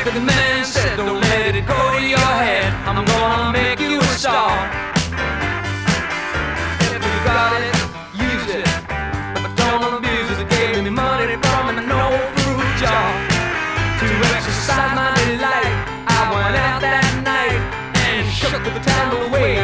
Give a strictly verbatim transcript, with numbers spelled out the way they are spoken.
the man said, don't let it go to your head. I'm gonna make you a star. If you got it, use it, but don't abuse it. Gave me money from an old fruit jar to exercise my delight. I went out that night and shook the town away.